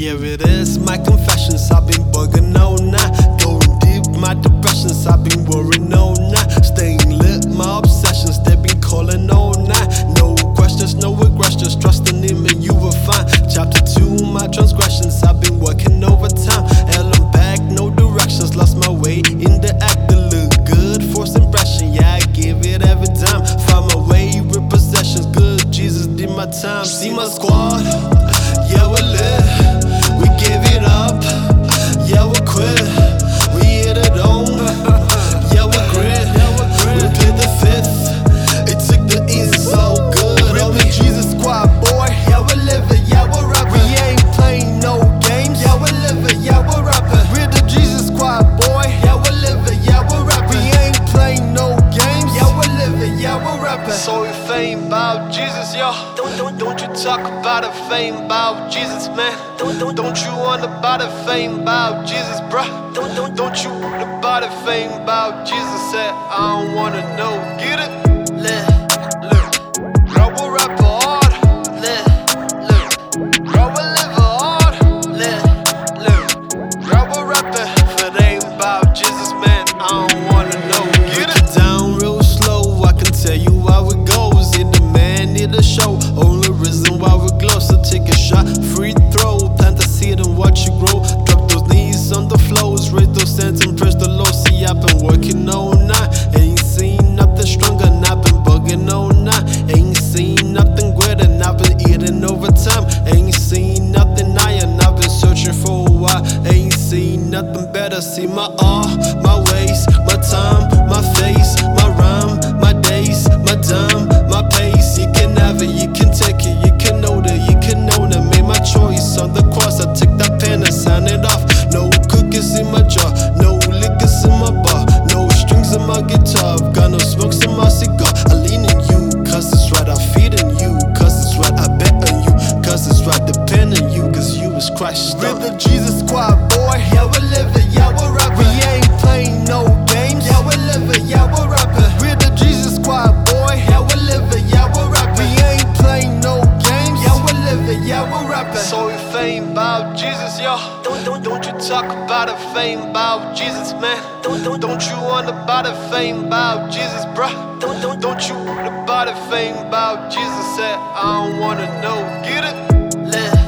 Yeah, it is my confessions. I've been bugging all night, going deep my depressions. I've been worrying all night, staying lit. My obsessions, they've been calling all night. No questions, no regressions. Trusting in me, you will find. Chapter 2, my transgressions. I've been working overtime. Hell, I'm back, no directions. Lost my way in the act to look good. First impression, yeah, I give it every time. Find my way with possessions. Good Jesus did my time. See my squad, yeah, we live. We give it up, yeah, we quit. We hit it on, yeah, we grit. We played the fifth, it took the easy so good. Real Jesus squad, boy, yeah, we live it, yeah, we rap it. We ain't playing no games, yeah, we live it, yeah, we rap it. We're the Jesus squad, boy, yeah, we live it, yeah, we rap it. We ain't playing no games, yeah, we live it, yeah, we rap it. So if ain't about Jesus, yo, don't you talk about a fame about Jesus, man. Don't you want about a fame about Jesus, bruh. Don't you want about a fame about Jesus? Said I don't wanna know. Get it? Look, bro, we rap hard. Look, bro, we live hard. Look, bro, we rap it. If it ain't about Jesus, man, I don't wanna know. Get it? Down real slow, I can tell you how it goes. In the man, need a show. Only reason why we glow, so take a shot, free throw, plant a seed and watch you grow. Drop those knees on the floors, raise those hands and press the low. See, I've been working all night, ain't seen nothing stronger, and I've been bugging all night. Ain't seen nothing greater, and I've been eating overtime. Ain't seen nothing higher, and I've been searching for a while. Ain't seen nothing better. See my all, my ways, my time, my face, my rhyme, my days, my time, my pace. You can have it, you can take it, you can hold it, you can own it. Made my choice on the cross, I took that pen and signed it off. No cookies in my jar, no liquors in my bar, no strings in my guitar. I've got no smokes in my cigar. I lean in you, cause it's right, I feed in you, cause it's right, I bet on you, cause it's right, depend on you, cause you is Christ. We're the Jesus squad, boy, yeah, we live it, yeah, we rap it. We ain't playing no games, yeah, we live it, yeah, we rap it. We're the Jesus squad, boy, yeah, we live it, yeah, we rap it. We ain't playing no games, yeah, we live it, yeah, we rap it. So if ain't about Jesus, yo, don't you talk about a fame about Jesus, man. Don't you want about a fame about Jesus, bruh. Don't you want about a fame about Jesus? Said I don't wanna know. Get it?